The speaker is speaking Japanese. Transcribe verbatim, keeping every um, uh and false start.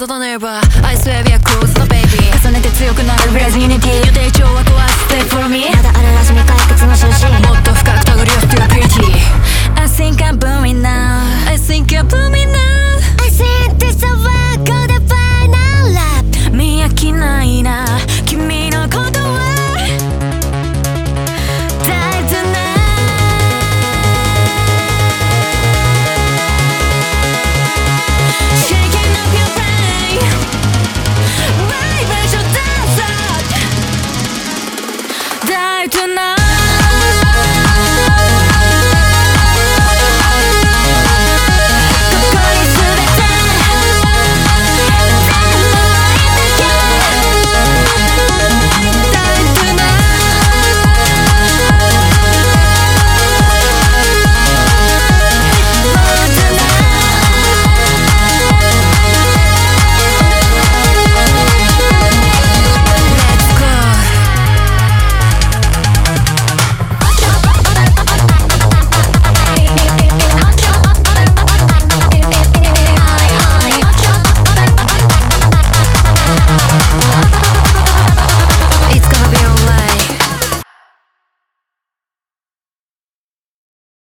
nearby I swear we are close, no baby 重ねて強くなる Raise unity 予定調和壊す Stay for me まだあるらしみ解決の終止もっと深くたぐり寄せてる Pity I think I'm booming now I think I'm booming now I think this is a work of the final lap 見飽きないな君のことは大事なShaking up your brain Vibration dance up Die tonight